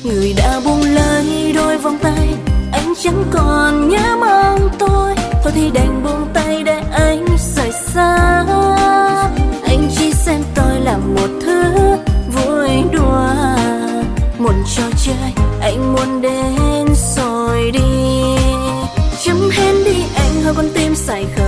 Người đã buông lơi đôi vòng tay, anh chẳng còn nhớ mong tôi. Thôi thì đành buông tay để anh rời xa. Anh chỉ xem tôi là một thứ vui đùa, một trò chơi anh muốn đến rồi đi. Chấm hết đi anh, hơi con tim say khờ